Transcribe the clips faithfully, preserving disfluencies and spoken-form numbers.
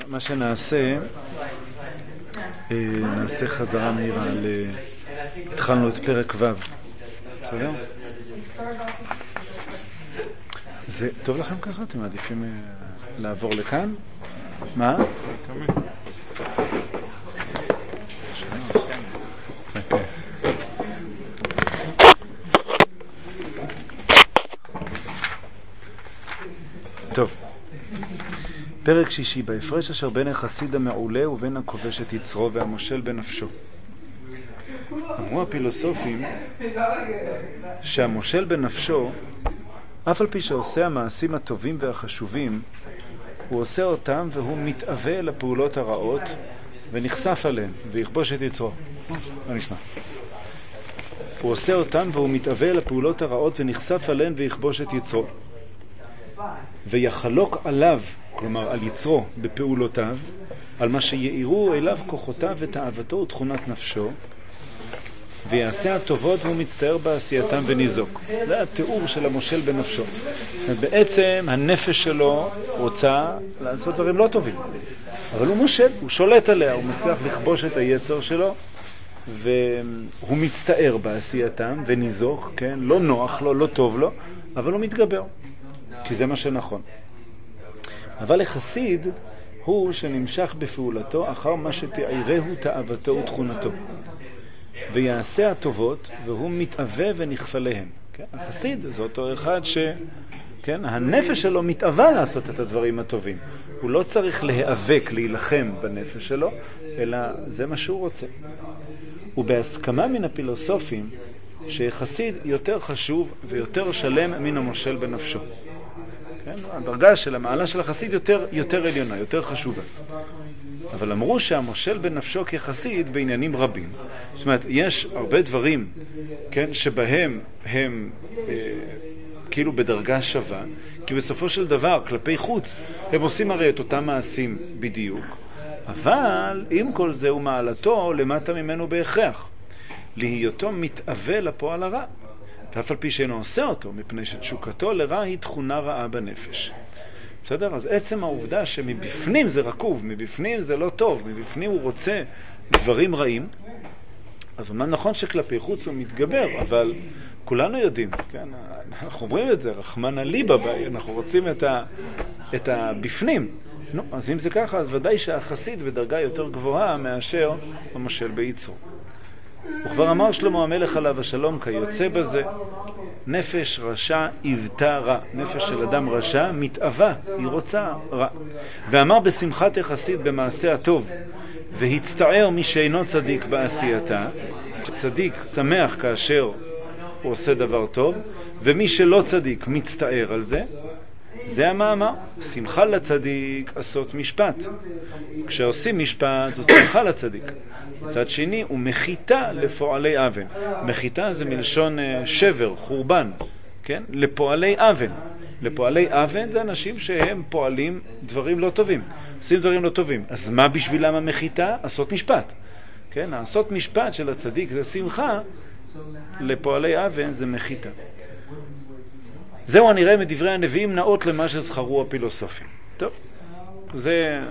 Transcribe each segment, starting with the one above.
מה שנעשה, נעשה חזרה מהירה, התחלנו את פרק ו', בסדר? זה טוב לכם ככה? אתם מעדיפים לעבור לכאן? מה? טוב, פרק שישי, בהפרש אשר בין החסיד המעולה ובין הכובש את יצרו והמושל בנפשו. אמרו הפילוסופים שהמושל בנפשו, אף על פי שעושה המעשים הטובים והחשובים, הוא עושה אותם והוא מתאווה לפעולות הרעות ונחשף עליהן ויכבוש את יצרו. מה נשמע? הוא עושה אותם והוא מתאווה לפעולות הרעות ונחשף עליהן ויכבוש את יצרו. ויחלוק עליו, כלומר על יצרו בפעולותיו, על מה שיעירו אליו כוחותיו ותאוותו ותכונת נפשו, ויעשה הטובות והוא מצטער בעשייתם וניזוק. זה התיאור של המושל בנפשו. בעצם הנפש שלו רוצה לעשות דברים לא טובים, אבל הוא מושל, הוא שולט עליה, הוא מצליח לכבוש את היצר שלו, והוא מצטער בעשייתם וניזוק, כן? לא נוח לו, לא טוב לו, אבל הוא מתגבר, כי זה מה שנכון. אבל החסיד הוא שנמשך בפעולתו אחר מה שתעירהו תאוותו ותכונתו, ויעשה הטובות והוא מתאווה ונכפליהם. כן? החסיד זה אותו אחד ש... כן? הנפש שלו מתאווה לעשות את הדברים הטובים. הוא לא צריך להיאבק, להילחם בנפש שלו, אלא זה מה שהוא רוצה. ובהסכמה מן הפילוסופים שחסיד יותר חשוב ויותר שלם מן המושל בנפשו. כן? הדרגה של המעלה של החסיד יותר, יותר עליונה, יותר חשובה. אבל אמרו שהמושל בנפשו כחסיד בעניינים רבים. זאת אומרת, יש הרבה דברים, כן, שבהם הם אה, כאילו בדרגה שווה, כי בסופו של דבר, כלפי חוץ, הם עושים הרי את אותם מעשים בדיוק, אבל עם כל זה הוא מעלתו למטה ממנו בהכרח. להיותו מתאווה לפועל הרע, ואף על פי שאינו עושה אותו, מפני שתשוקתו לרע היא תכונה רעה בנפש. בסדר? אז עצם העובדה שמבפנים זה רקוב, מבפנים זה לא טוב, מבפנים הוא רוצה דברים רעים, אז אומנם נכון שכלפי חוץ הוא מתגבר, אבל כולנו יודעים, כן? אנחנו אומרים את זה, רחמנא ליבא, אנחנו רוצים את, ה, את הבפנים. נו, אז אם זה ככה, אז ודאי שהחסיד בדרגה יותר גבוהה מאשר המושל ביצרו. וכבר אמר שלמה המלך עליו השלום כיוצא בזה, נפש רשע עבתה רע. נפש של אדם רשע מתאווה, היא רוצה רע. ואמר בשמחת החסיד במעשה הטוב, והצטער מי שאינו צדיק בעשייתה, שצדיק שמח כאשר הוא עושה דבר טוב, ומי שלא צדיק מצטער על זה. זה המאמר, שמחה לצדיק עשות משפט. כשעושים משפט זו שמחה לצדיק. מצד שני הוא מחיתה לפועלי אבן. מחיתה זה מלשון שבר, חורבן, כן? לפועלי אבן. לפועלי אבן זה אנשים שהם פועלים דברים לא טובים, עושים דברים לא טובים. אז מה בשבילם המחיתה? עשות משפט, כן? לעשות משפט של הצדיק זה שמחה, לפועלי אבן זה מחיתה. זהו הנראה מדברי הנביאים נאות למה שזכרו הפילוסופים. טוב, זה,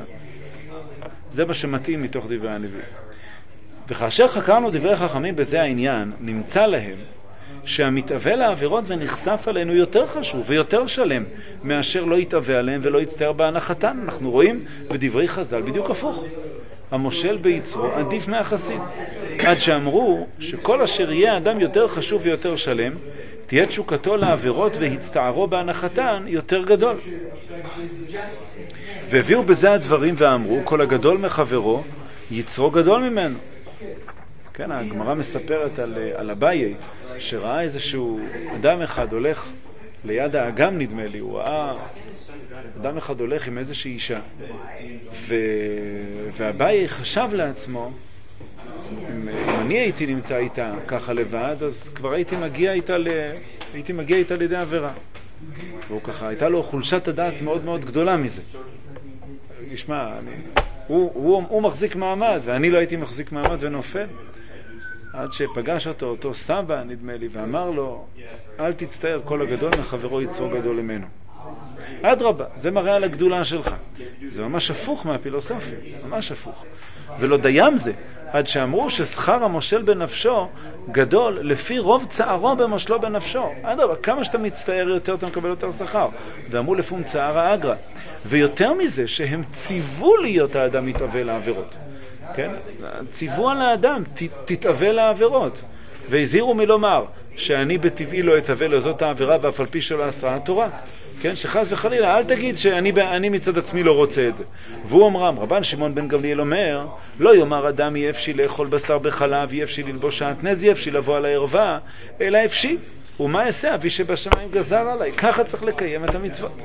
זה מה שמתאים מתוך דברי הנביאים. וכאשר חקרנו דברי חכמים בזה העניין, נמצא להם שהמתאווה לעבירות ונחשף עלינו יותר חשוב ויותר שלם מאשר לא יתאווה עליהם ולא יצטער בהנחתן. אנחנו רואים בדברי חז"ל בדיוק הפוך. המושל ביצרו עדיף מהחסיד. עד שאמרו שכל אשר יהיה אדם יותר חשוב ויותר שלם, תהיה תשוקתו לעבירות והצטערו בהנחתן יותר גדול. והביאו בזה הדברים ואמרו, כל הגדול מחברו יצרו גדול ממנו. כן, הגמרא מספרת על, על אביי, שראה איזשהו אדם אחד הולך ליד האגם, נדמה לי, הוא ראה אדם אחד הולך עם איזושהי אישה, ו... ואביי חשב לעצמו, אם, אם אני הייתי נמצא איתה ככה לבד, אז כבר הייתי מגיע איתה, ל... הייתי מגיע איתה לידי עבירה. והוא ככה, הייתה לו חולשת הדעת מאוד מאוד גדולה מזה. נשמע, אני... הוא, הוא, הוא מחזיק מעמד, ואני לא הייתי מחזיק מעמד ונופל. עד שפגש אותו, אותו סבא, נדמה לי, ואמר לו, אל תצטער, כל הגדול מחברו יצרו גדול ממנו. אדרבה, זה מראה על הגדולה שלך. זה ממש הפוך מהפילוסופיה, ממש הפוך. ולא דיים זה, עד שאמרו ששכר המושל בנפשו גדול לפי רוב צערו במושלו בנפשו. אדרבה, כמה שאתה מצטער יותר, אתה מקבל יותר שכר. ואמרו לפום צערה אגרה. ויותר מזה, שהם ציוו להיות האדם מתאווה לעבירות. כן? ציוו על האדם, ת, תתאווה לעבירות. והזהירו מלומר, שאני בטבעי לא אתאווה לזאת העבירה, ואף על פי שלא עשה התורה. כן, שחס וחלילה, אל תגיד שאני אני מצד עצמי לא רוצה את זה. והוא אומרם, רבן שמעון בן גמליאל אומר, לא יאמר אדם יהיה אפשי לאכול בשר בחלב, יהיה אפשי ללבוש שעטנז, יהיה אפשי לבוא על הערווה, אלא אפשי. ומה יעשה אבי שבשמיים גזר עליי? ככה צריך לקיים את המצוות.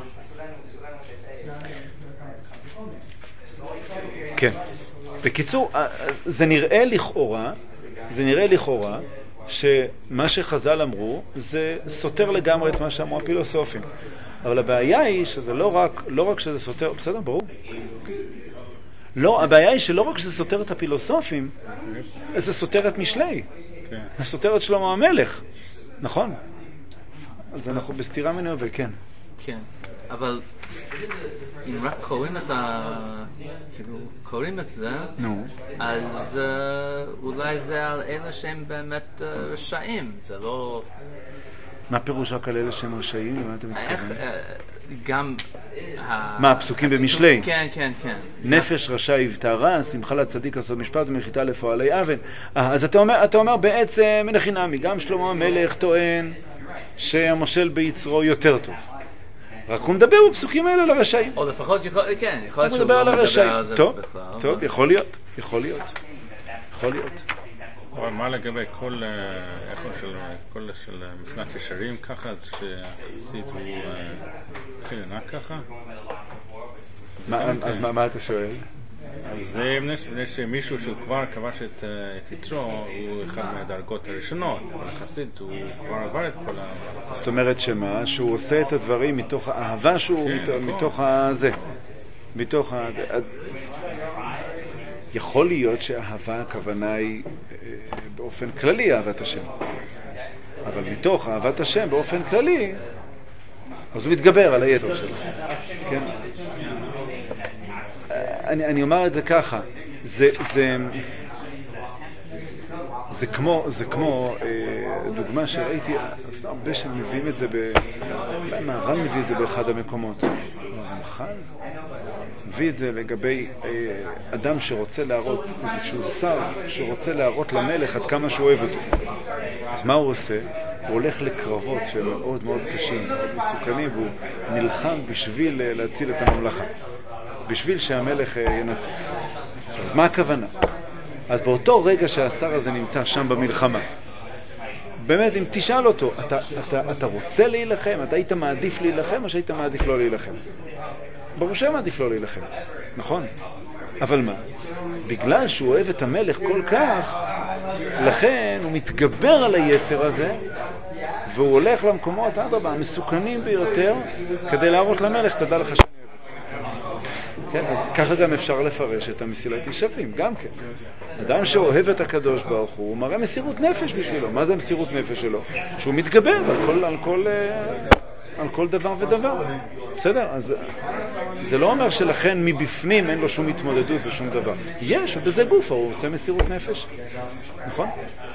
כן. בקיצור, זה נראה לכאורה, זה נראה לכאורה, שמה שחז"ל אמרו זה סותר לגמרי את מה שאמרו הפילוסופים. אבל הבעיה היא שזה לא רק, לא רק שזה סותר, בסדר, ברור? לא, הבעיה היא שלא רק שזה סותר את הפילוסופים, זה סותר את משלי. זה סותר את שלמה המלך. נכון? אז אנחנו בסתירה מנהל, כן. כן, אבל אם רק קוראים את ה... כאילו, קוראים את זה, אז אולי זה על אלה שהם באמת רשעים, זה לא... מה פירוש רק על אלה שהם רשעים? מה אתם מתכוונים? גם... מה, הפסוקים במשלי? כן, כן, כן. נפש רשע יבטרה, שמחה לצדיק לעשות משפט ומחיתה לפועלי אבן. אז אתה אומר, אתה אומר בעצם, לחינמי, גם שלמה המלך טוען שהמושל ביצרו יותר טוב. רק הוא מדבר בפסוקים האלה על הרשעים. או לפחות, כן, יכול להיות שהוא לא מדבר על זה בכלל. טוב, יכול להיות, יכול להיות. יכול להיות. אבל מה לגבי כל איכות של כל של מסנק ישרים ככה, אז שעשית הוא התחיל לנק ככה? אז מה אתה שואל? אז זה מפני שמישהו שהוא כבר כבש את יצרו, הוא אחד מהדרגות הראשונות, אבל יחסית הוא כבר עבר את כל ה... זאת אומרת שמה? שהוא עושה את הדברים מתוך האהבה שהוא, מתוך הזה. מתוך ה... יכול להיות שאהבה הכוונה היא באופן כללי אהבת השם. אבל מתוך אהבת השם באופן כללי, אז הוא מתגבר על היתר שלו. כן? אני, אני אומר את זה ככה, זה, זה, זה כמו, זה כמו אה, דוגמה שראיתי, הרבה שמביאים את זה, אולי מהר"ן מביא את זה באחד המקומות. הרמח"ל מביא את זה לגבי אה, אדם שרוצה להראות, איזשהו שר שרוצה להראות למלך עד כמה שהוא אוהב אותו. אז מה הוא עושה? הוא הולך לקרבות שהם מאוד מאוד קשים, מאוד מסוכנים, והוא נלחם בשביל להציל את הממלכה. בשביל שהמלך ינצח. אז מה הכוונה? אז באותו רגע שהשר הזה נמצא שם במלחמה, באמת אם תשאל אותו, אתה, אתה, אתה רוצה להילחם? אתה היית מעדיף להילחם או שהיית מעדיף לא להילחם? ברור שמעדיף לא להילחם, נכון? אבל מה? בגלל שהוא אוהב את המלך כל כך, לכן הוא מתגבר על היצר הזה, והוא הולך למקומות אדרבה המסוכנים ביותר, כדי להראות למלך, תדע לך שאני אוהב אותך. כן, אז ככה גם אפשר לפרש את המסילת ישרים, גם כן. אדם שאוהב את הקדוש ברוך הוא, הוא מראה מסירות נפש בשבילו. מה זה המסירות נפש שלו? שהוא מתגבר על כל, על כל, על כל דבר ודבר. בסדר? אז זה לא אומר שלכן מבפנים אין לו שום התמודדות ושום דבר. יש, ובזה גופה, הוא עושה מסירות נפש. נכון?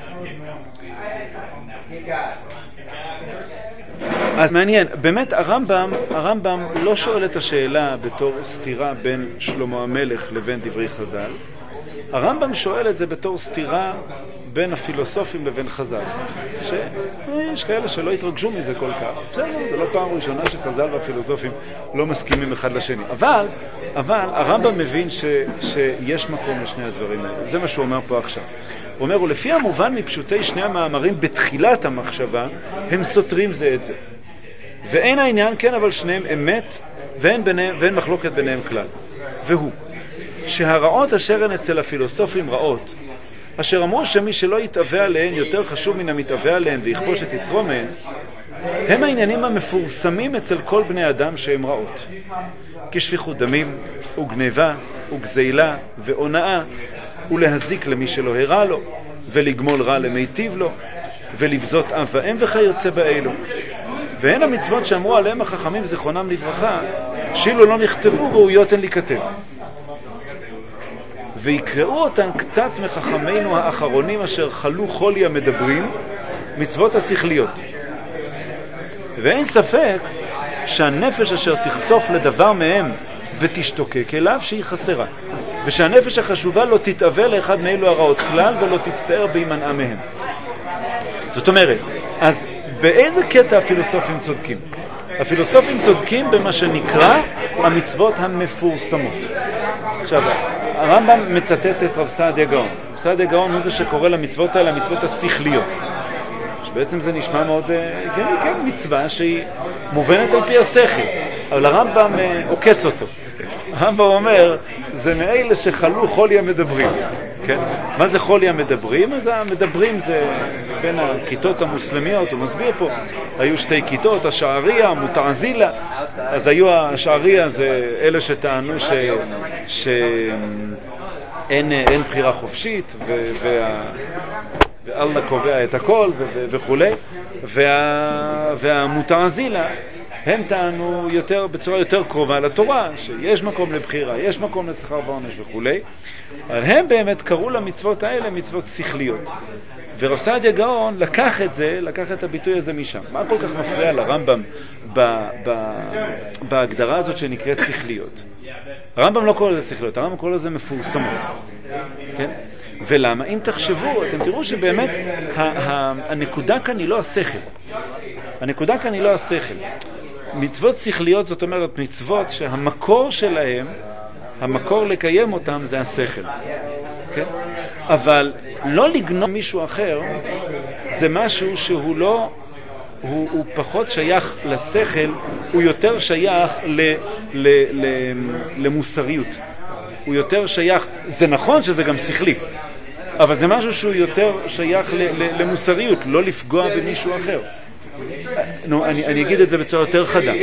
אז מעניין, באמת הרמב"ם, הרמב"ם לא שואל את השאלה בתור סתירה בין שלמה המלך לבין דברי חז"ל. הרמב"ם שואל את זה בתור סתירה בין הפילוסופים לבין חז"ל. שיש כאלה שלא התרגשו מזה כל כך. בסדר, זה לא פעם ראשונה שחז"ל והפילוסופים לא מסכימים אחד לשני. אבל, אבל הרמב"ם מבין ש, שיש מקום לשני הדברים האלה. זה מה שהוא אומר פה עכשיו. הוא אומר, ולפי המובן מפשוטי שני המאמרים בתחילת המחשבה, הם סותרים זה את זה. ואין העניין, כן, אבל שניהם אמת, ואין, ביניהם, ואין מחלוקת ביניהם כלל. והוא, שהרעות אשר הן אצל הפילוסופים רעות, אשר אמרו שמי שלא יתאווה עליהן יותר חשוב מן המתאווה עליהן ויכבוש את יצרו מהן, הם העניינים המפורסמים אצל כל בני אדם שהם רעות. כשפיכות דמים, וגניבה, וגזילה, והונאה, ולהזיק למי שלא הרע לו, ולגמול רע למיטיב לו, ולבזות אב ואם וכיוצא באלו. והן המצוות שאמרו עליהם החכמים זיכרונם לברכה, שאילו לא נכתבו ראויות הן להיכתב. ויקראו אותן קצת מחכמינו האחרונים אשר חלו חולי המדברים, מצוות השכליות. ואין ספק שהנפש אשר תחשוף לדבר מהם ותשתוקק אליו שהיא חסרה, ושהנפש החשובה לא תתאווה לאחד מאלו הרעות כלל ולא תצטער בהימנעה מהם. זאת אומרת, אז באיזה קטע הפילוסופים צודקים? הפילוסופים צודקים במה שנקרא המצוות המפורסמות. עכשיו, הרמב"ם מצטט את רב סעדיה גאון. רב סעדיה גאון הוא זה שקורא למצוות האלה המצוות השכליות. שבעצם זה נשמע מאוד הגיוני, כן, מצווה שהיא מובנת על פי השכל, אבל הרמב"ם עוקץ אותו. הרמב"ם אומר, זה מאלה שחלו חולי המדברים. כן? מה זה חולי המדברים? אז המדברים זה בין הכיתות המוסלמיות, הוא מסביר פה, היו שתי כיתות, השעריה, המותעזילה. אז היו השעריה, זה אלה שטענו ש... ש... אין, אין בחירה חופשית, ו... וה... ואללה קובע את הכל וכו'. וה... והמותעזילה, הם טענו יותר, בצורה יותר קרובה לתורה, שיש מקום לבחירה, יש מקום לשכר ועונש וכו'. אבל הם באמת קראו למצוות האלה מצוות שכליות. ורב סעדיה גאון לקח את זה, לקח את הביטוי הזה משם. מה כל כך מפריע לרמב"ם ב, ב, בהגדרה הזאת שנקראת שכליות? הרמב"ם לא קורא לזה שכליות, הרמב"ם קורא לזה מפורסמות. כן? ולמה? אם תחשבו, אתם תראו שבאמת ה, ה, הנקודה כאן היא לא השכל. הנקודה כאן היא לא השכל. מצוות שכליות זאת אומרת מצוות שהמקור שלהם, המקור לקיים אותם זה השכל. כן? אבל לא לגנוב מישהו אחר זה משהו שהוא לא, הוא, הוא פחות שייך לשכל, הוא יותר שייך ל, ל, ל, למוסריות. הוא יותר שייך, זה נכון שזה גם שכלי, אבל זה משהו שהוא יותר שייך ל, ל, למוסריות, לא לפגוע במישהו אחר. נו, אני, אני אגיד את זה בצורה יותר חדה.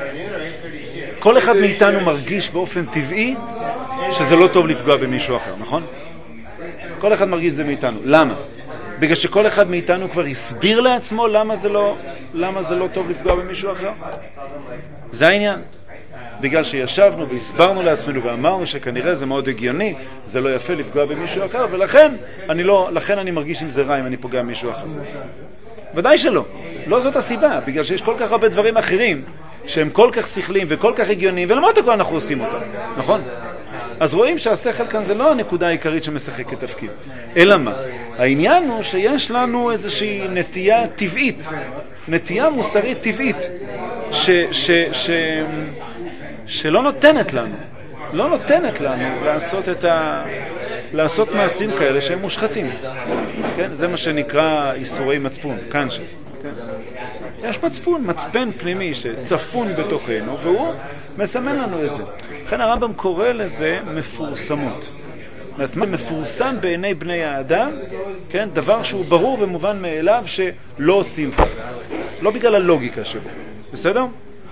כל אחד מאיתנו מרגיש באופן טבעי שזה לא טוב לפגוע במישהו אחר, נכון? כל אחד מרגיש זה מאיתנו. למה? בגלל שכל אחד מאיתנו כבר הסביר לעצמו למה זה לא, למה זה לא טוב לפגוע במישהו אחר. זה העניין. בגלל שישבנו והסברנו לעצמנו ואמרנו שכנראה זה מאוד הגיוני, זה לא יפה לפגוע במישהו אחר, ולכן אני לא, לכן אני מרגיש אם זה רע אם אני פוגע במישהו אחר. ודאי שלא. לא זאת הסיבה, בגלל שיש כל כך הרבה דברים אחרים שהם כל כך שכליים וכל כך הגיוניים, ולמרות הכל אנחנו עושים אותם, נכון? אז רואים שהשכל כאן זה לא הנקודה העיקרית שמשחק את תפקיד. אלא מה? העניין הוא שיש לנו איזושהי נטייה טבעית, נטייה מוסרית טבעית, ש, ש, ש, שלא נותנת לנו, לא נותנת לנו לעשות את ה... לעשות מעשים כאלה שהם מושחתים. כן? זה מה שנקרא איסורי מצפון, conscious. כן? יש מצפון, מצפן פנימי שצפון בתוכנו, והוא מסמן לנו את זה. לכן הרמב"ם קורא לזה מפורסמות. מפורסם בעיני בני האדם, כן? דבר שהוא ברור ומובן מאליו שלא עושים כך. לא בגלל הלוגיקה שלו. בסדר?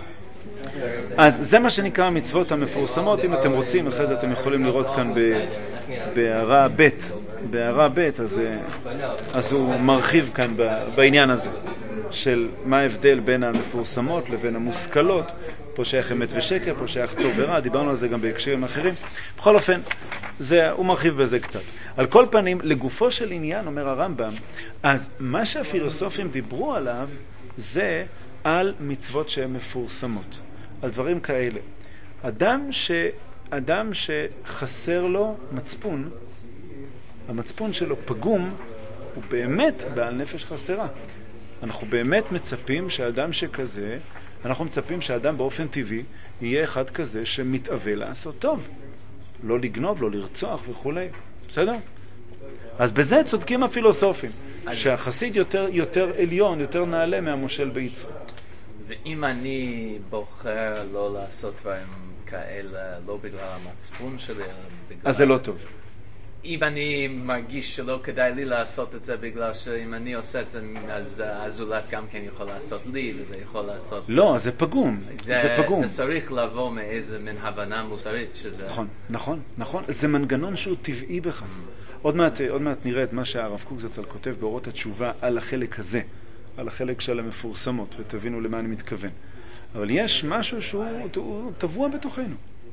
אז זה מה שנקרא המצוות המפורסמות. אם אתם רוצים, אחרי זה אתם יכולים לראות כאן בהערה ב', בהערה ב', אז, אז הוא מרחיב כאן בעניין הזה של מה ההבדל בין המפורסמות לבין המושכלות. פה שייך אמת ושקר, פה שייך טוב ורע, דיברנו על זה גם בהקשרים אחרים. בכל אופן, זה, הוא מרחיב בזה קצת. על כל פנים, לגופו של עניין, אומר הרמב"ם, אז מה שהפילוסופים דיברו עליו זה על מצוות שהן מפורסמות, על דברים כאלה. אדם, ש, אדם שחסר לו מצפון, המצפון שלו פגום, הוא באמת בעל נפש חסרה. אנחנו באמת מצפים שאדם שכזה, אנחנו מצפים שאדם באופן טבעי יהיה אחד כזה שמתאווה לעשות טוב. לא לגנוב, לא לרצוח וכו'. בסדר? אז בזה צודקים הפילוסופים, שהחסיד יותר, יותר עליון, יותר נעלה מהמושל ביצרו. ואם אני בוחר לא לעשות דברים כאלה, לא בגלל המצפון שלי, בגלל... אז זה לא טוב. אם אני מרגיש שלא כדאי לי לעשות את זה, בגלל שאם אני עושה את זה, אז הזולת גם כן יכול לעשות לי, וזה יכול לעשות... לא, זה פגום. זה, זה פגום. זה צריך לבוא מאיזה מין הבנה מוסרית שזה... נכון, נכון, נכון. זה מנגנון שהוא טבעי בך. עוד מעט, עוד מעט נראה את מה שהרב קוק זצ"ל כותב באורות התשובה על החלק הזה, על החלק של המפורסמות, ותבינו למה אני מתכוון. אבל יש משהו שהוא הוא טבוע בתוכנו.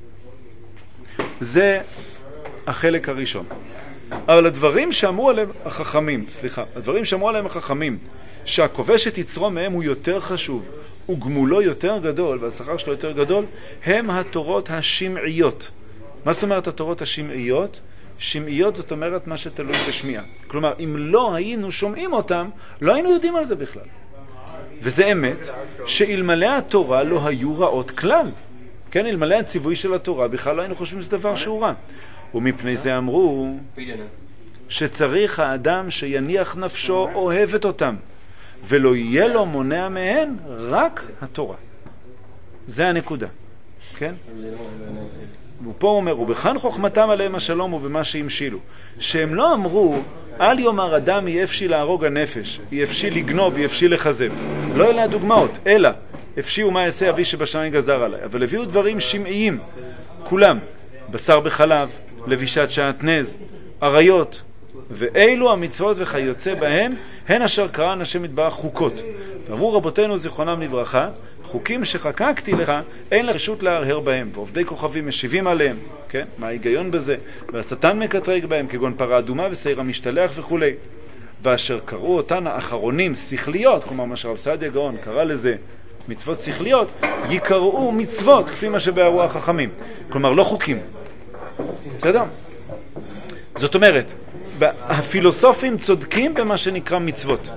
זה החלק הראשון. אבל הדברים שאמרו עליהם החכמים, סליחה, הדברים שאמרו עליהם החכמים, שהכובש את יצרו מהם הוא יותר חשוב, וגמולו יותר גדול, והשכר שלו יותר גדול, הם התורות השמעיות. מה זאת אומרת התורות השמעיות? שמעיות זאת אומרת מה שתלוי בשמיעה. כלומר, אם לא היינו שומעים אותם, לא היינו יודעים על זה בכלל. וזה אמת, שאלמלא התורה לא היו רעות כלל. כן, אלמלא הציווי של התורה, בכלל לא היינו חושבים שזה דבר שהוא רע. ומפני זה אמרו שצריך האדם שיניח נפשו אוהבת אותם, ולא יהיה לו מונע מהן רק התורה. זה הנקודה. כן? ופה הוא אומר, ובכאן חוכמתם עליהם השלום ובמה שהמשילו. שהם לא אמרו, אל יאמר אדם יהיה אפשי להרוג הנפש, יהיה אפשי לגנוב, יהיה אפשי לחזב. לא אלה הדוגמאות, אלא אפשי ומה יעשה אבי שבשמיים גזר עליי. אבל הביאו דברים שמעיים, כולם, בשר בחלב, לבישת שעטנז, עריות, ואילו המצוות וכיוצא בהן, הן אשר קראן השם יתברך חוקות. ואמרו רבותינו זיכרונם לברכה, חוקים שחקקתי לך, אין לך רשות להרהר בהם. ועובדי כוכבים משיבים עליהם, כן? מה ההיגיון בזה? והשטן מקטרג בהם, כגון פרה אדומה ושעיר המשתלח וכו'. ואשר קראו אותן האחרונים שכליות, כלומר מה שרב סעדיה גאון קרא לזה מצוות שכליות, יקראו מצוות כפי מה שבארו החכמים. כלומר לא חוקים. בסדר? זאת אומרת, הפילוסופים צודקים במה שנקרא מצוות.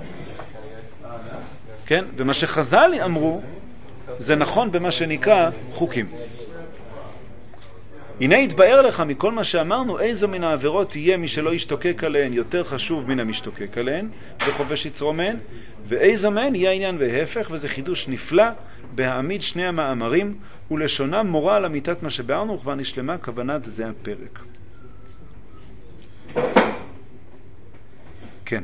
כן? ומה שחז"ל אמרו, זה נכון במה שנקרא חוקים. הנה יתבאר לך מכל מה שאמרנו, איזו מן העבירות תהיה מי שלא ישתוקק עליהן יותר חשוב מן המשתוקק עליהן, וחובש יצרו מהן, ואיזו מהן יהיה העניין וההפך, וזה חידוש נפלא בהעמיד שני המאמרים, ולשונם מורה על אמיתת מה שבארנו, וכבר נשלמה כוונת זה הפרק. כן.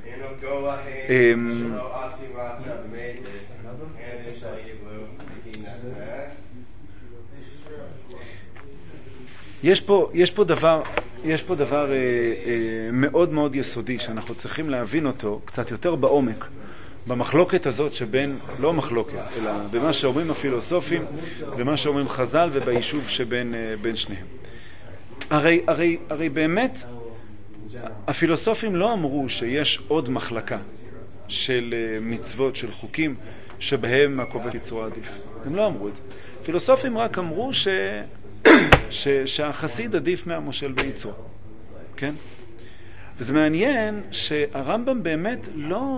יש פה, יש פה דבר, יש פה דבר אה, אה, מאוד מאוד יסודי שאנחנו צריכים להבין אותו קצת יותר בעומק במחלוקת הזאת שבין, לא מחלוקת, אלא במה שאומרים הפילוסופים, במה שאומרים חז"ל וביישוב שבין אה, בין שניהם. הרי, הרי, הרי באמת הפילוסופים לא אמרו שיש עוד מחלקה של uh, מצוות, של חוקים, שבהם הכובש יצרו עדיף. הם לא אמרו את זה. פילוסופים רק אמרו ש... ש... שהחסיד עדיף מהמושל ביצרו. כן? וזה מעניין שהרמב"ם באמת לא...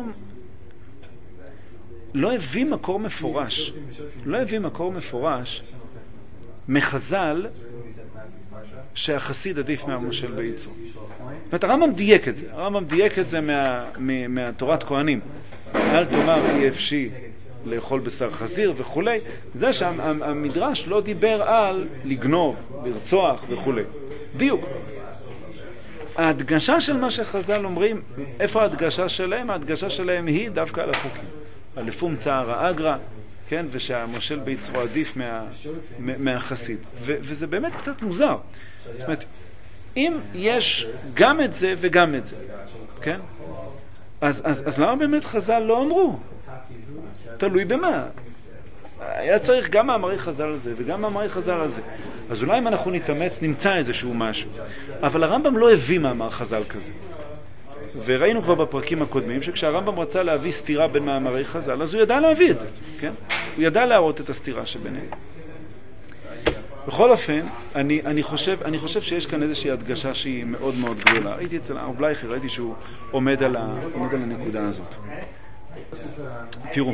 לא הביא מקור מפורש. לא הביא מקור מפורש מחז"ל שהחסיד עדיף מהמושל ביצרו. זאת אומרת, הרמב"ם דייק את זה. הרמב"ם דייק את זה מה, מה, מהתורת כהנים. אל תאמר אי אפשי לאכול בשר חזיר וכו'. זה שהמדרש לא דיבר על לגנוב, לרצוח וכו'. דיוק. ההדגשה של מה שחז"ל אומרים, איפה ההדגשה שלהם? ההדגשה שלהם היא דווקא על החוקים. על לפום צער האגרא, כן? ושהמושל ביצרו עדיף מה, מהחסיד. ו, וזה באמת קצת מוזר. זאת אומרת, אם יש גם את זה וגם את זה, כן? אז, אז, אז למה באמת חז"ל לא אמרו? תלוי במה. היה צריך גם מאמרי חז"ל על זה וגם מאמרי חז"ל על זה. אז אולי אם אנחנו נתאמץ נמצא איזשהו משהו. אבל הרמב"ם לא הביא מאמר חז"ל כזה. וראינו כבר בפרקים הקודמים שכשהרמב"ם רצה להביא סתירה בין מאמרי חז"ל, אז הוא ידע להביא את זה, כן? הוא ידע להראות את הסתירה שביניהם. בכל אופן, אני, אני, חושב, אני חושב שיש כאן איזושהי הדגשה שהיא מאוד מאוד גדולה. ראיתי אצל הרב בלייכר, ראיתי שהוא עומד על, ה, עומד על הנקודה הזאת. תראו,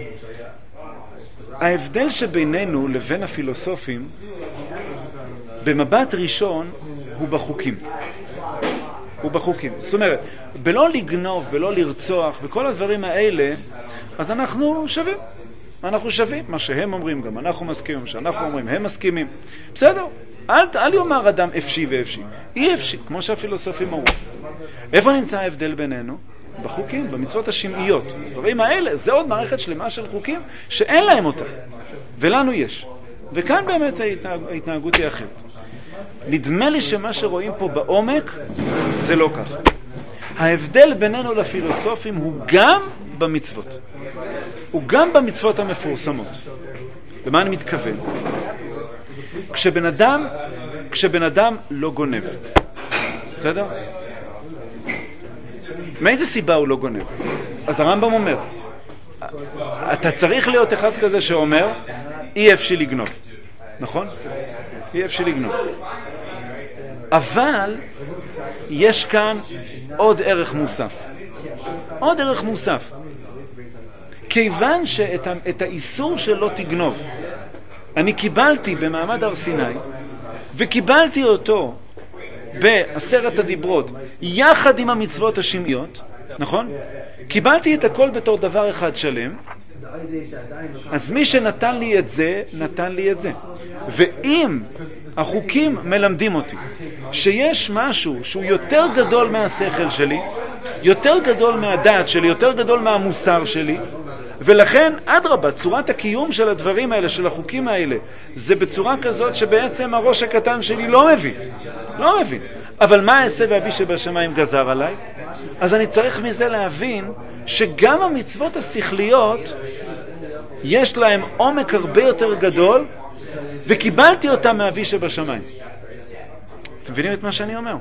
ההבדל שבינינו לבין הפילוסופים, במבט ראשון, הוא בחוקים. הוא בחוקים. זאת אומרת, בלא לגנוב, בלא לרצוח, בכל הדברים האלה, אז אנחנו שווים. אנחנו שווים. מה שהם אומרים גם אנחנו מסכימים, מה שאנחנו אומרים הם מסכימים. בסדר. אל, אל יאמר אדם אפשי ואפשי. אי אפשי, כמו שהפילוסופים אמרו. איפה נמצא ההבדל בינינו? בחוקים, במצוות השמעיות. הדברים האלה, זה עוד מערכת שלמה של חוקים שאין להם אותה. ולנו יש. וכאן באמת ההתנהג, ההתנהגות היא אחרת. נדמה לי שמה שרואים פה בעומק זה לא ככה. ההבדל בינינו לפילוסופים הוא גם במצוות. הוא גם במצוות המפורסמות. למה אני מתכוון? כשבן אדם, כשבן אדם לא גונב, בסדר? מאיזה סיבה הוא לא גונב? אז הרמב"ם אומר, אתה צריך להיות אחד כזה שאומר, אי אפשר לגנוב, נכון? אי אפשר לגנוב. אבל יש כאן עוד ערך מוסף. עוד ערך מוסף. כיוון שאת את האיסור שלא תגנוב, אני קיבלתי במעמד הר סיני, וקיבלתי אותו בעשרת הדיברות, יחד עם המצוות השמיות, נכון? קיבלתי את הכל בתור דבר אחד שלם, אז מי שנתן לי את זה, נתן לי את זה. ואם החוקים מלמדים אותי שיש משהו שהוא יותר גדול מהשכל שלי, יותר גדול מהדעת שלי, יותר גדול מהמוסר שלי, ולכן אדרבה, צורת הקיום של הדברים האלה, של החוקים האלה, זה בצורה כזאת שבעצם הראש הקטן שלי לא מבין, לא מבין. אבל מה אעשה ואבי שבשמיים גזר עליי? אז אני צריך מזה להבין שגם המצוות השכליות יש להם עומק הרבה יותר גדול, וקיבלתי אותם מאבי שבשמיים. אתם מבינים את מה שאני אומר?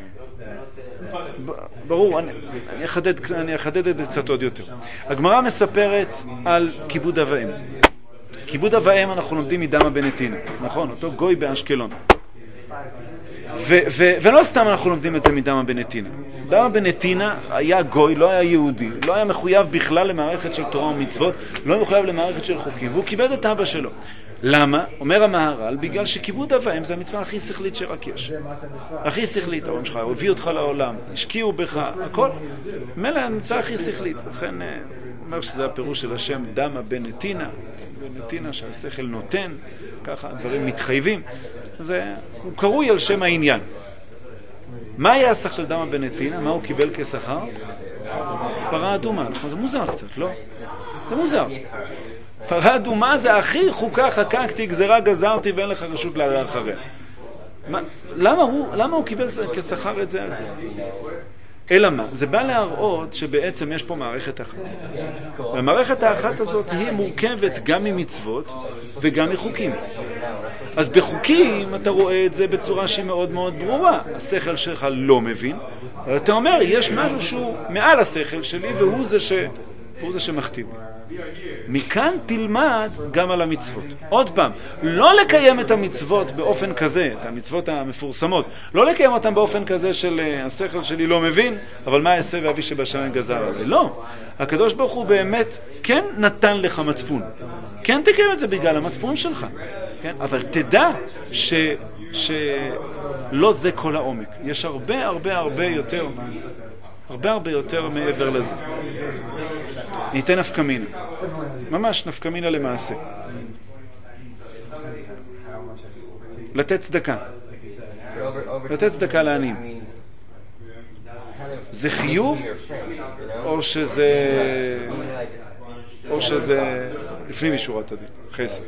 ברור, אני, אני, אחדד, אני אחדד את זה קצת עוד יותר. הגמרא מספרת על כיבוד אב ואם. כיבוד אב ואם אנחנו לומדים מדמה בן נתינה, נכון? אותו גוי באשקלון. ו- ו- ולא סתם אנחנו לומדים את זה מדמה בן נתינה. דמה בן נתינה היה גוי, לא היה יהודי, לא היה מחויב בכלל למערכת של תורה ומצוות, לא היה מחויב למערכת של חוקים, והוא כיבד את אבא שלו. למה? אומר המהר"ל, בגלל שכיבוד אב ואם זה המצווה הכי שכלית שרק יש. הכי שכלית, ההורים שלך, הוא הביא אותך לעולם, השקיעו בך, הכל. מילא המצווה הכי שכלית. לכן אומר שזה הפירוש של השם דמה בן נתינה, בן נתינה שהשכל נותן, ככה הדברים מתחייבים. זה, הוא קרוי על שם העניין. מה היה השכר של דמה בן נתינה? מה הוא קיבל כשכר? פרה אדומה. זה מוזר קצת, לא? זה מוזר. פרה אדומה זה הכי חוקה חקקתי, גזרה גזרתי ואין לך רשות לערער אחריה. למה הוא, למה הוא קיבל כשכר את זה על זה? אלא מה? זה בא להראות שבעצם יש פה מערכת אחת. והמערכת האחת הזאת היא מורכבת גם ממצוות וגם מחוקים. אז בחוקים אתה רואה את זה בצורה שהיא מאוד מאוד ברורה. השכל שלך לא מבין, אבל אתה אומר, יש משהו שהוא מעל השכל שלי והוא זה, ש... הוא זה שמכתיב. מכאן תלמד גם על המצוות. עוד פעם, לא לקיים את המצוות באופן כזה, את המצוות המפורסמות, לא לקיים אותם באופן כזה של השכל שלי לא מבין, אבל מה אעשה ואבי שבשמיים גזר עליי? לא. הקדוש ברוך הוא באמת כן נתן לך מצפון. כן תקיים את זה בגלל המצפון שלך. כן? אבל תדע ש... שלא זה כל העומק. יש הרבה הרבה הרבה יותר, הרבה הרבה יותר מעבר לזה. ניתן נפקמינה. ממש נפקמינה למעשה. לתת צדקה. לתת צדקה לעניים. זה חיוב או שזה או שזה לפנים משורת הדין? חסד.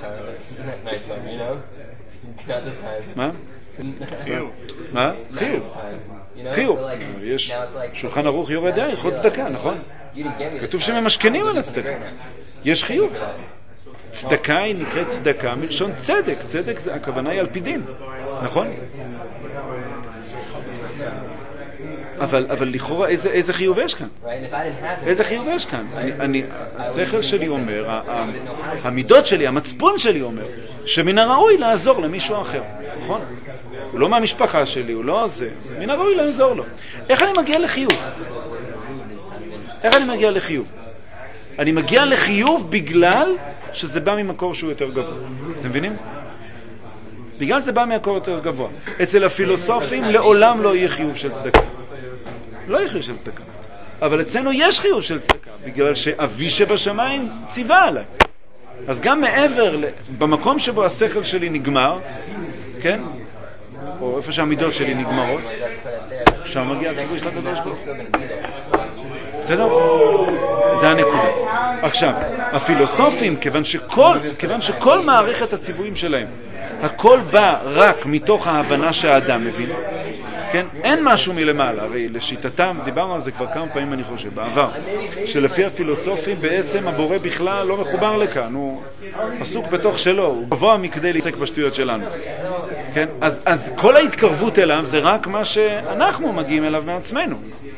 מה? חיוב. מה? חיוב. חיוב. יש שולחן ערוך יורד די, הלכות צדקה, נכון? כתוב שממשכנים על הצדקה. יש חיוב. צדקה היא נקראת צדקה מלשון צדק. צדק זה, הכוונה היא על פי דין, נכון? אבל, אבל לכאורה איזה, איזה חיוב יש כאן? איזה חיוב יש כאן? אני, אני, השכל שלי אומר, המידות שלי, המצפון שלי אומר, שמן הראוי לעזור למישהו אחר, נכון? הוא לא מהמשפחה שלי, הוא לא זה, מן הראוי לעזור לו. איך אני מגיע לחיוב? איך אני מגיע לחיוב? אני מגיע לחיוב בגלל שזה בא ממקור שהוא יותר גבוה. אתם מבינים? בגלל זה בא ממקור יותר גבוה. אצל הפילוסופים לעולם לא יהיה חיוב של צדקה. לא יהיה חיוב של צדקה. אבל אצלנו יש חיוב של צדקה, בגלל שאבי שבשמיים ציווה עליי. אז גם מעבר, במקום שבו השכל שלי נגמר, כן? או איפה שהמידות שלי נגמרות, שם מגיע הציווי של הקדוש ברוך הוא. בסדר? זה הנקודה. עכשיו, הפילוסופים, כיוון שכל, כיוון שכל מערכת הציוויים שלהם הכל בא רק מתוך ההבנה שהאדם מבין, כן? אין משהו מלמעלה, הרי לשיטתם, דיברנו על זה כבר כמה פעמים אני חושב, בעבר, שלפי הפילוסופים בעצם הבורא בכלל לא מחובר לכאן, הוא עסוק בתוך שלו, הוא גבוה מכדי להתעסק בשטויות שלנו, כן? אז, אז כל ההתקרבות אליו זה רק מה שאנחנו מגיעים אליו מעצמנו,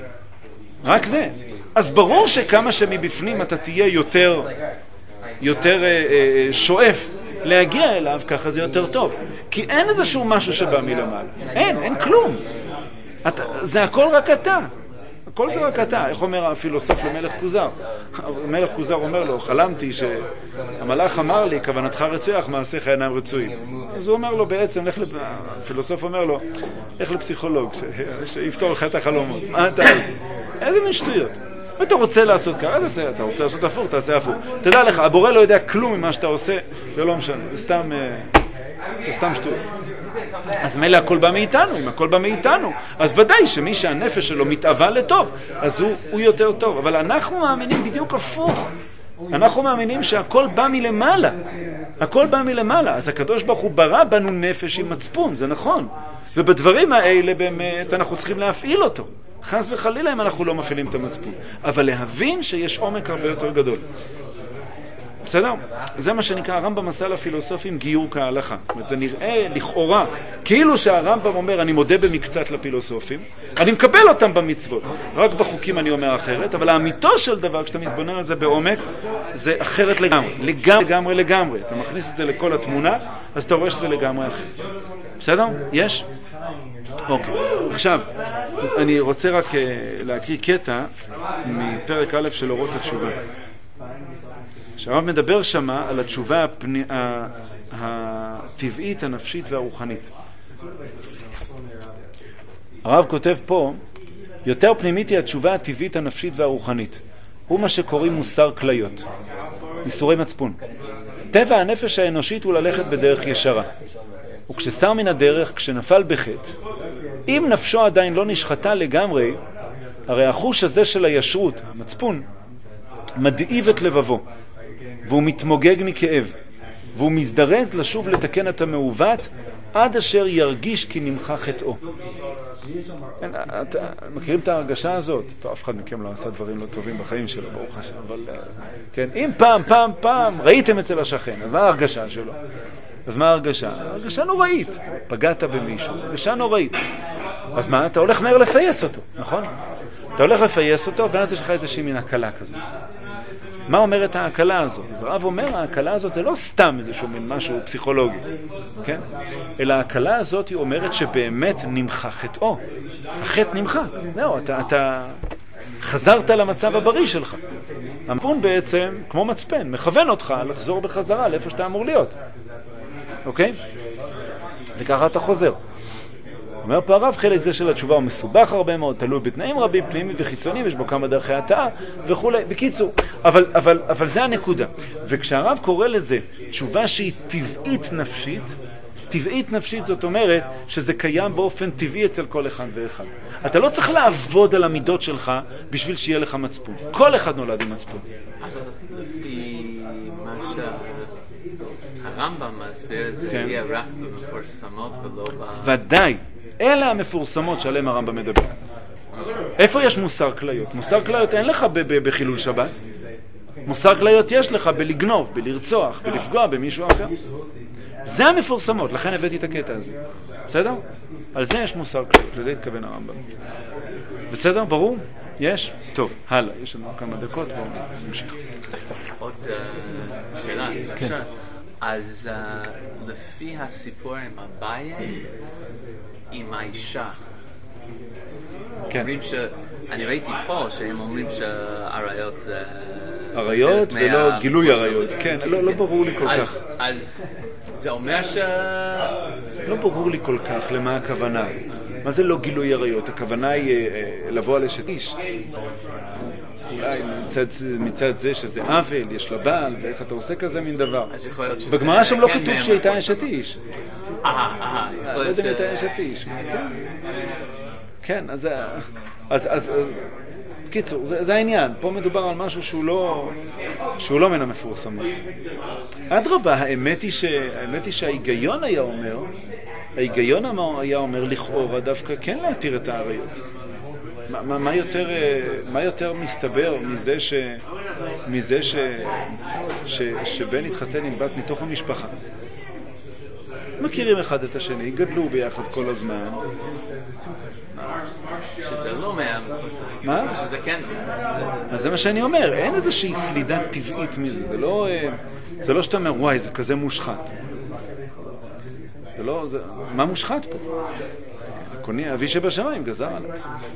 רק זה. אז ברור שכמה שמבפנים אתה תהיה יותר, יותר אה, אה, שואף להגיע אליו, ככה זה יותר טוב. כי אין איזשהו משהו שבא מלמעלה. אין, אין כלום. אתה, זה הכל רק אתה. הכל זה רק אתה. איך אומר הפילוסוף למלך כוזר? מלך כוזר אומר לו, חלמתי שהמלאך אמר לי, כוונתך רצויה, מעשיך אינם רצויים. אז הוא אומר לו בעצם, לפ... הפילוסוף אומר לו, לך לפסיכולוג, ש... שיפתור לך את החלומות. מה אתה עושה? איזה מין שטויות. אתה רוצה לעשות ככה, תעשה, אתה רוצה לעשות הפוך, תעשה הפוך. תדע לך, הבורא לא יודע כלום ממה שאתה עושה, זה לא משנה, זה סתם, זה סתם שטויות. אז מילא הכל בא מאיתנו, אם הכל בא מאיתנו, אז ודאי שמי שהנפש שלו מתאווה לטוב, אז הוא, הוא יותר טוב. אבל אנחנו מאמינים בדיוק הפוך. אנחנו מאמינים שהכל בא מלמעלה. הכל בא מלמעלה. אז הקדוש ברוך הוא ברא בנו נפש עם מצפון, זה נכון. ובדברים האלה באמת אנחנו צריכים להפעיל אותו. חס וחלילה אם אנחנו לא מפעילים את המצפון. אבל להבין שיש עומק הרבה יותר גדול. בסדר? זה מה שנקרא הרמב"ם עשה לפילוסופים גיור כהלכה. זאת אומרת, זה נראה לכאורה, כאילו שהרמב"ם אומר, אני מודה במקצת לפילוסופים, אני מקבל אותם במצוות. רק בחוקים אני אומר אחרת, אבל האמיתו של דבר, כשאתה מתבונן על זה בעומק, זה אחרת לגמרי. לגמרי, לגמרי, לגמרי. אתה מכניס את זה לכל התמונה, אז אתה רואה שזה לגמרי אחרת. בסדר? יש? אוקיי. עכשיו, אני רוצה רק להקריא קטע מפרק א' של אורות התשובה. שהרב מדבר שמה על התשובה הפני... הטבעית, הנפשית והרוחנית. הרב כותב פה, יותר פנימית היא התשובה הטבעית, הנפשית והרוחנית. הוא מה שקוראים מוסר כליות, איסורי מצפון. טבע הנפש האנושית הוא ללכת בדרך ישרה. וכשסר מן הדרך, כשנפל בחטא, אם נפשו עדיין לא נשחטה לגמרי, הרי החוש הזה של הישרות, המצפון, מדאיב את לבבו. והוא מתמוגג מכאב, והוא מזדרז לשוב לתקן את המעוות עד אשר ירגיש כי נמחה חטאו. מכירים את ההרגשה הזאת? טוב, אף אחד מכם לא עשה דברים לא טובים בחיים שלו, ברוך השם, אבל כן, אם פעם, פעם, פעם ראיתם אצל השכן, אז מה ההרגשה שלו? אז מה ההרגשה? ההרגשה נוראית. פגעת במישהו, הרגשה נוראית. אז מה? אתה הולך מהר לפייס אותו, נכון? אתה הולך לפייס אותו, ואז יש לך איזושהי מין הקלה כזאת. מה אומרת ההקלה הזאת? אז הרב אומר, ההקלה הזאת זה לא סתם איזשהו מין משהו פסיכולוגי, כן? אלא ההקלה הזאת היא אומרת שבאמת נמחה חטאו. החטא נמחה. לא, אתה, אתה חזרת למצב הבריא שלך. המצפון בעצם, כמו מצפן, מכוון אותך לחזור בחזרה לאיפה שאתה אמור להיות. אוקיי? וככה אתה חוזר. אומר פה הרב, חלק זה של התשובה הוא מסובך הרבה מאוד, תלוי בתנאים רבים, פנימיים וחיצוניים, יש בו כמה דרכי התאה וכו'. בקיצור, אבל, אבל, אבל זה הנקודה. וכשהרב קורא לזה תשובה שהיא טבעית נפשית, טבעית נפשית זאת אומרת שזה קיים באופן טבעי אצל כל אחד ואחד. אתה לא צריך לעבוד על המידות שלך בשביל שיהיה לך מצפון. כל אחד נולד עם מצפון. אבל לפי מה שהרמב"ם מסביר, זה יהיה רק במפורסמות ולא ב... ודאי. אלה המפורסמות שעליהם הרמב"ם מדבר. איפה יש מוסר כליות? מוסר כליות אין לך בחילול שבת. מוסר כליות יש לך בלגנוב, בלרצוח, בלפגוע במישהו אחר. זה המפורסמות, לכן הבאתי את הקטע הזה. בסדר? על זה יש מוסר כליות, לזה התכוון הרמב"ם. בסדר? ברור? יש? טוב, הלאה, יש לנו כמה דקות, בואו נמשיך. עוד שאלה, בבקשה. אז לפי הסיפור עם אביי, עם האישה, אומרים ש... אני ראיתי פה שהם אומרים שהעריות זה... עריות ולא גילוי עריות, כן, לא ברור לי כל כך. אז זה אומר ש... לא ברור לי כל כך למה הכוונה. מה זה לא גילוי עריות? הכוונה היא לבוא על אשת איש. אולי מצד, מצד זה שזה עוול, יש לה בעל, ואיך אתה עושה כזה מין דבר. בגמרא שם לא כתוב שהייתה אשת איש. אה, אה, לא יודע אם הייתה אשת איש. כן, אז, אז, אז, בקיצור, זה, זה העניין. פה מדובר על משהו שהוא לא, שהוא לא מן המפורסמות. אדרבה, האמת היא ש, האמת היא שההיגיון היה אומר, ההיגיון היה אומר לכאורה דווקא כן להתיר את העריות. מה, מה, מה יותר, מה יותר מסתבר מזה ש, מזה ש, ש, שבן התחתן עם בת מתוך המשפחה? מכירים אחד את השני, גדלו ביחד כל הזמן. שזה לא מהמפורסם. מה? שזה כן. אז זה מה שאני אומר, אין איזושהי סלידה טבעית מזה. זה לא, זה לא שאתה אומר, וואי, זה כזה מושחת. זה לא, זה, מה מושחת פה? הקוני, אבי שבשמיים גזר עליו.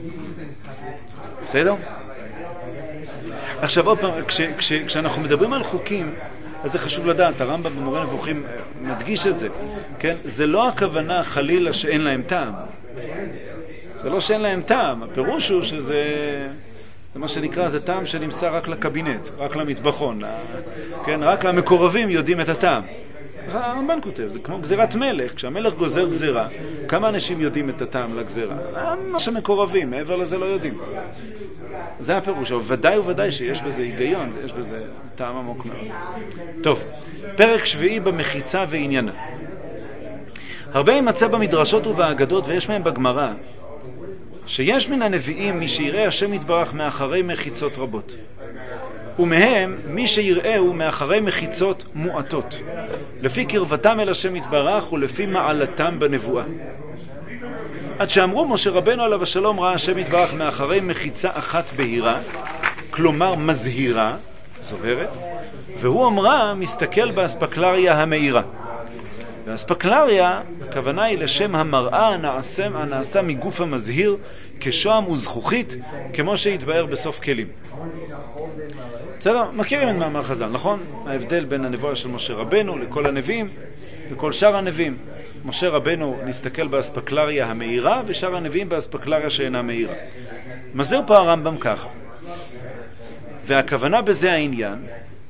בסדר? עכשיו עוד פעם, כש, כש, כשאנחנו מדברים על חוקים, אז זה חשוב לדעת, הרמב"ם במורה נבוכים מדגיש את זה, כן? זה לא הכוונה חלילה שאין להם טעם. זה לא שאין להם טעם, הפירוש הוא שזה, זה מה שנקרא, זה טעם שנמסר רק לקבינט, רק למטבחון, כן? רק המקורבים יודעים את הטעם. הרמב"ן כותב, זה כמו גזירת מלך, כשהמלך גוזר גזירה, כמה אנשים יודעים את הטעם לגזירה? מה שמקורבים, מעבר לזה לא יודעים. זה הפירוש, אבל ודאי וודאי שיש בזה היגיון, יש בזה טעם עמוק מאוד. טוב, פרק שביעי במחיצה ועניינה. הרבה ימצא במדרשות ובאגדות, ויש מהם בגמרא, שיש מן הנביאים מי שיראה השם יתברך מאחרי מחיצות רבות. ומהם מי שיראהו מאחרי מחיצות מועטות, לפי קרבתם אל השם יתברך ולפי מעלתם בנבואה. עד שאמרו משה רבנו עליו השלום ראה השם יתברך מאחרי מחיצה אחת בהירה, כלומר מזהירה, זוהרת, והוא אמרה מסתכל באספקלריה המאירה. והאספקלריה, הכוונה היא לשם המראה הנעשה, הנעשה מגוף המזהיר כשועם וזכוכית, כמו שהתבאר בסוף כלים. בסדר? מכירים את מאמר חז"ל, נכון? ההבדל בין הנבואה של משה רבנו לכל הנביאים וכל שאר הנביאים. משה רבנו נסתכל באספקלריה המאירה, ושאר הנביאים באספקלריה שאינה מאירה. מסביר פה הרמב"ם ככה. והכוונה בזה העניין,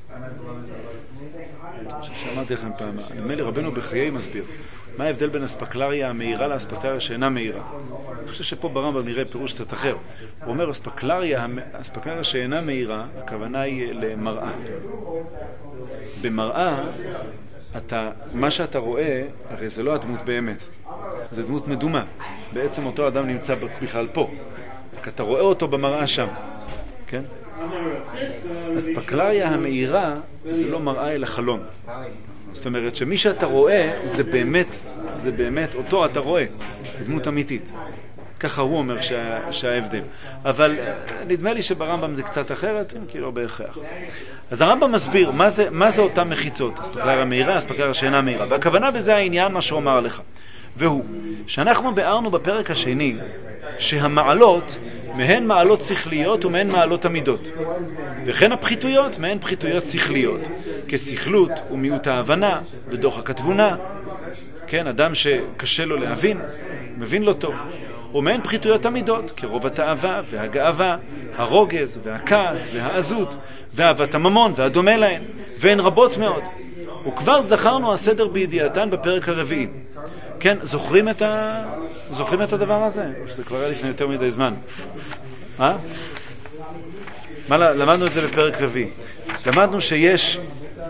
ששמעתי לכם פעם, נדמה לי רבנו בחיי מסביר, מה ההבדל בין אספקלריה המאירה לאספקלריה שאינה מאירה. אני חושב שפה ברמב"ם נראה פירוש קצת אחר. הוא אומר, אספקלריה, אספקלריה שאינה מאירה, הכוונה היא למראה. במראה, אתה, מה שאתה רואה, הרי זה לא הדמות באמת, זה דמות מדומה. בעצם אותו אדם נמצא בכלל פה, כי אתה רואה אותו במראה שם, כן? אספקלריה המאירה זה לא מראה אלא חלום. זאת אומרת שמי שאתה רואה זה באמת, זה באמת אותו אתה רואה, דמות אמיתית. ככה הוא אומר שה, שההבדל. אבל נדמה לי שברמב"ם זה קצת אחרת, כי לא בהכרח. אז הרמב"ם מסביר מה זה, מה זה אותם מחיצות, אספקלריה מאירה, אספקלריה שאינה מאירה. והכוונה בזה העניין מה שהוא אמר לך. והוא, שאנחנו בארנו בפרק השני, שהמעלות מהן מעלות שכליות ומהן מעלות עמידות. וכן הפחיתויות מהן פחיתויות שכליות, כשכלות ומיעוט ההבנה ודוחק התבונה. כן, אדם שקשה לו להבין, מבין לו טוב. ומהן פחיתויות עמידות, כרוב התאווה והגאווה, הרוגז והכעס והעזות, ואהבת הממון והדומה להן, והן רבות מאוד. וכבר זכרנו הסדר בידיעתן בפרק הרביעי. כן, זוכרים את, ה... זוכרים את הדבר הזה? או שזה כבר היה לפני יותר מדי זמן. מה? מה למדנו את זה בפרק רביעי. למדנו שיש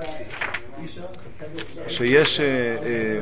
שיש אה, אה,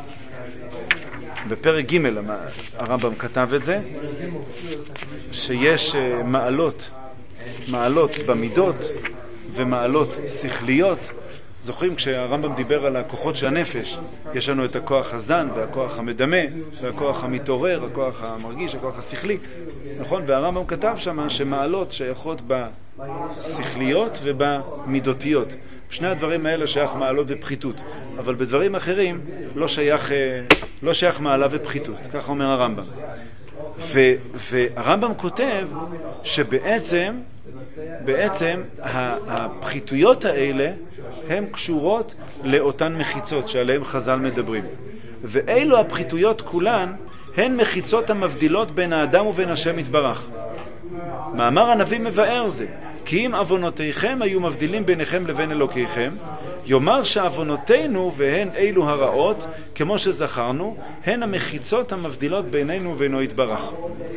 בפרק ג' הרמב"ם כתב את זה, שיש אה, מעלות מעלות במידות ומעלות שכליות. זוכרים כשהרמב"ם דיבר על הכוחות של הנפש, יש לנו את הכוח הזן והכוח המדמה והכוח המתעורר, הכוח המרגיש, הכוח השכלי, נכון? והרמב"ם כתב שם שמעלות שייכות בשכליות ובמידותיות. שני הדברים האלה שייך מעלות ופחיתות, אבל בדברים אחרים לא שייך, לא שייך מעלה ופחיתות, כך אומר הרמב"ם. ו, והרמב"ם כותב שבעצם בעצם הפחיתויות האלה הן קשורות לאותן מחיצות שעליהן חז"ל מדברים. ואילו הפחיתויות כולן הן מחיצות המבדילות בין האדם ובין השם יתברך. מאמר הנביא מבאר זה, כי אם עוונותיכם היו מבדילים ביניכם לבין אלוקיכם, יאמר שעוונותינו והן אילו הרעות, כמו שזכרנו, הן המחיצות המבדילות בינינו ובינו יתברך.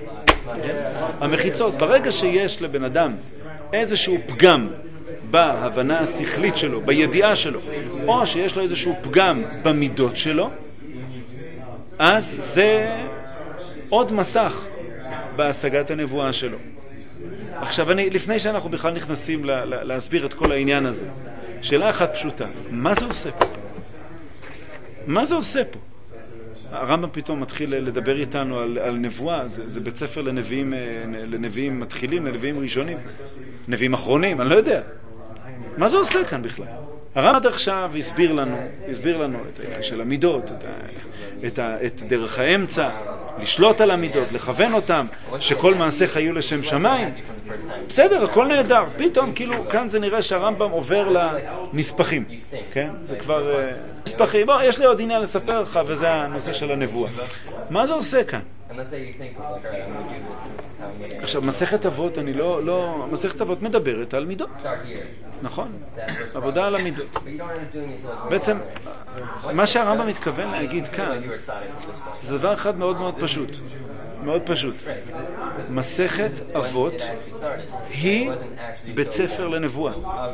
המחיצות, ברגע שיש לבן אדם איזשהו פגם בהבנה השכלית שלו, בידיעה שלו, או שיש לו איזשהו פגם במידות שלו, אז זה עוד מסך בהשגת הנבואה שלו. עכשיו, אני, לפני שאנחנו בכלל נכנסים לה, לה, להסביר את כל העניין הזה, שאלה אחת פשוטה, מה זה עושה פה? מה זה עושה פה? הרמב"ם פתאום מתחיל לדבר איתנו על, על נבואה, זה, זה בית ספר לנביאים, לנביאים מתחילים, לנביאים ראשונים, נביאים אחרונים, אני לא יודע. מה זה עושה כאן בכלל? הרמב"ם עד עכשיו הסביר לנו, הסביר לנו את העניין של המידות, את, ה, את, ה, את דרך האמצע, לשלוט על המידות, לכוון אותם, שכל מעשה חיו לשם שמיים. בסדר, הכל נהדר. פתאום, כאילו, כאן זה נראה שהרמב"ם עובר לנספחים. כן? זה כבר uh, נספחים. בוא, יש לי עוד עניין לספר לך, וזה הנושא של הנבואה. מה זה עושה כאן? עכשיו, מסכת אבות, אני לא, לא, מסכת אבות מדברת על מידות. נכון? עבודה על המידות. בעצם, מה שהרמב"ם מתכוון להגיד כאן, זה דבר אחד מאוד מאוד פשוט. מאוד פשוט. מסכת אבות היא בית ספר לנבואה.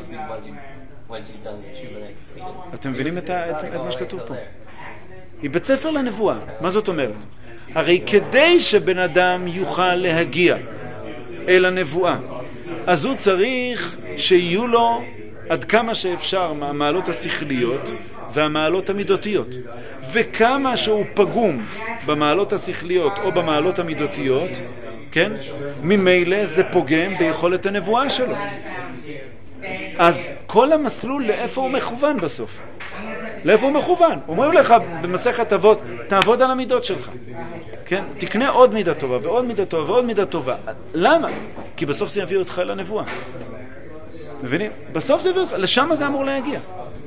אתם מבינים את, ה, את, את מה שכתוב פה? היא בית ספר לנבואה. מה זאת אומרת? הרי כדי שבן אדם יוכל להגיע אל הנבואה, אז הוא צריך שיהיו לו עד כמה שאפשר מהמעלות השכליות והמעלות המידותיות. וכמה שהוא פגום במעלות השכליות או במעלות המידותיות, כן? ממילא זה פוגם ביכולת הנבואה שלו. אז כל המסלול לאיפה הוא מכוון בסוף? לאיפה הוא מכוון? אומרים לך במסכת אבות, תעבוד על המידות שלך. כן? תקנה עוד מידה טובה ועוד מידה טובה ועוד מידה טובה. למה? כי בסוף זה יביא אותך לנבואה. מבינים? בסוף זה יביא אותך, לשם זה אמור להגיע.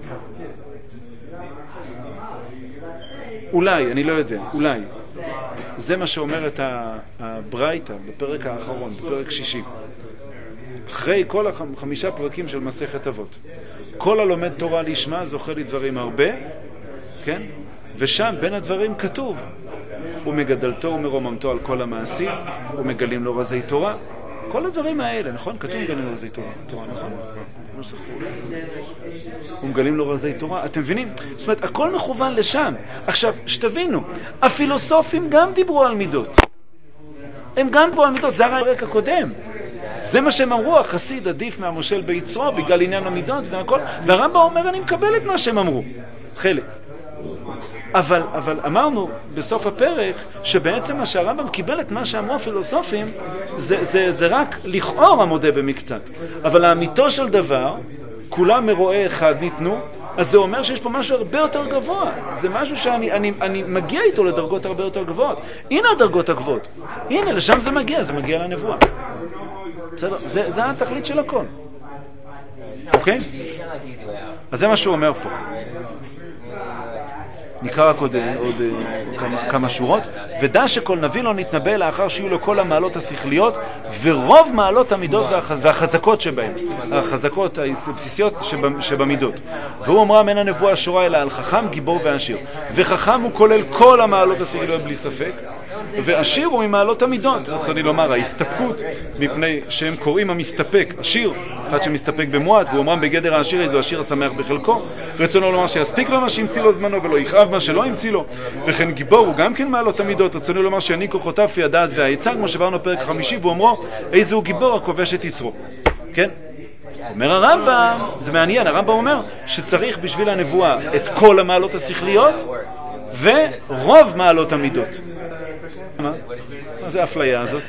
אולי, אני לא יודע, אולי. זה מה שאומרת הברייתא בפרק האחרון, בפרק שישי. אחרי כל החמישה פרקים של מסכת אבות. כל הלומד תורה לשמה זוכה לדברים הרבה, כן? ושם בין הדברים כתוב, ומגדלתו ומרוממתו על כל המעשים, ומגלים לו רזי תורה. כל הדברים האלה, נכון? כתוב מגלים לו רזי תורה, תורה, נכון? כמו שזכרו. ומגלים לו רזי תורה. אתם מבינים? זאת אומרת, הכל מכוון לשם. עכשיו, שתבינו, הפילוסופים גם דיברו על מידות. הם גם דיברו על מידות, זה הרקע הקודם. זה מה שהם אמרו, החסיד עדיף מהמושל ביצרו בגלל עניין המידות והכל. והרמב"ם אומר, אני מקבל את מה שהם אמרו. חלק. אבל, אבל אמרנו בסוף הפרק שבעצם מה שהרמב"ם קיבל את מה שאמרו הפילוסופים זה, זה, זה רק לכאורה מודה במקצת. אבל האמיתו של דבר, כולם מרואה אחד ניתנו, אז זה אומר שיש פה משהו הרבה יותר גבוה. זה משהו שאני אני, אני מגיע איתו לדרגות הרבה יותר גבוהות. הנה הדרגות הגבוהות. הנה, לשם זה מגיע, זה מגיע לנבואה. בסדר? זה, זה התכלית של הכל. אוקיי? אז זה מה שהוא אומר פה. נקרא רק עוד, עוד כמה, כמה שורות. ודע שכל נביא לא נתנבא לאחר שיהיו לו כל המעלות השכליות ורוב מעלות המידות והחזקות שבהם, החזקות הבסיסיות שבמידות. והוא אמרה מן הנבואה שורה אלא על חכם, גיבור ועשיר. וחכם הוא כולל כל המעלות השכליות בלי ספק, ועשיר הוא ממעלות המידות. רצוני לומר, ההסתפקות, מפני שהם קוראים המסתפק, עשיר, אחד שמסתפק במועט, והוא אמרם בגדר העשיר איזו עשיר השמח בחלקו. רצונו לומר שיספיק לו מה שימציא לו זמנו ולא יכאב מה שלא ימציא לו. וכן גיבור הוא גם כן מעלות המידות. רצונו לומר שיעניק כוחותיו פי הדעת והעצה, כמו שבאנו פרק חמישי, והוא אומרו איזה הוא גיבור הכובש את יצרו. כן? אומר הרמב"ם, זה מעניין, הרמב"ם אומר שצריך בשביל הנבואה את כל המעלות השכליות ורוב מעלות המידות. מה? מה זה האפליה הזאת?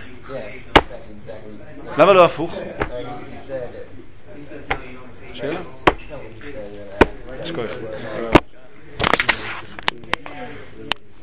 למה לא הפוך? שאלה? יש כוח.